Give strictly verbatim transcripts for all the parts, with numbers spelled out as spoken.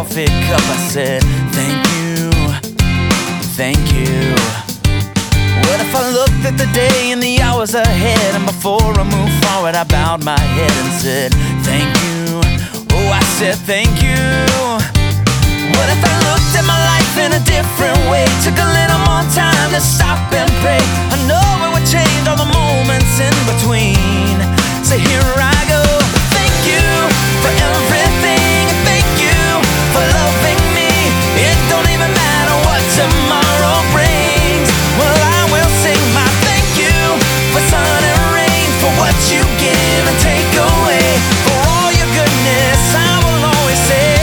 coffee cup, I said, thank you, thank you. What if I looked at the day and the hours ahead, and before I moved forward I bowed my head and said, thank you, oh I said thank you. What if I looked at my life in a different way, took a little more time to stop and pray? I know it would change all the moments in between. So here I go. Thank you for everything, and thank you for loving me. It don't even matter what tomorrow brings. Well, I will sing my thank you for sun and rain, for what you give and take away, for all your goodness. I will always say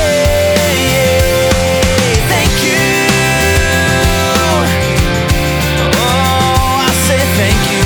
thank you. Oh, I say thank you.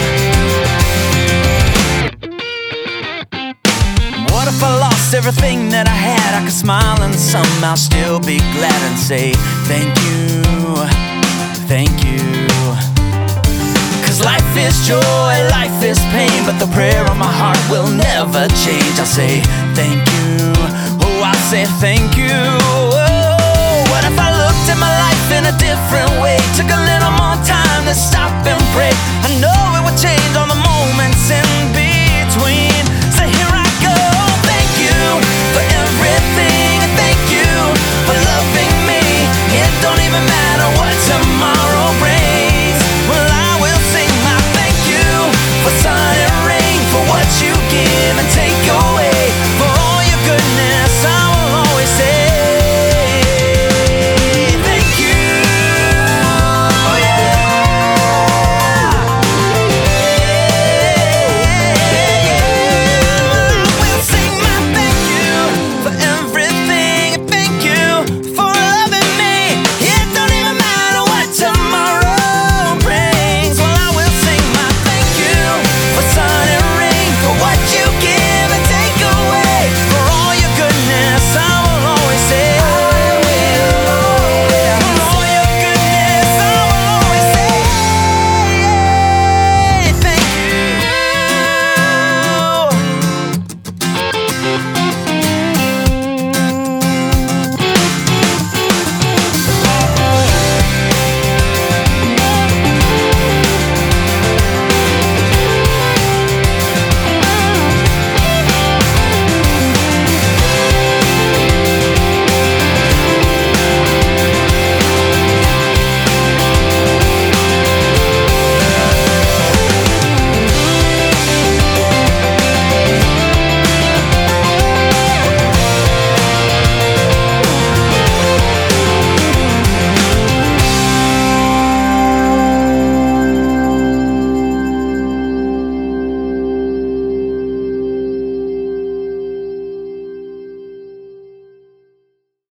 What if I lost everything that I had? I could smile and somehow still be glad and say thank you, thank you. Cause life is joy, life is pain, but the prayer of my heart will never change. I say thank you, oh I say thank you. Oh, what if I looked at my life in a different way, took a little more time to stop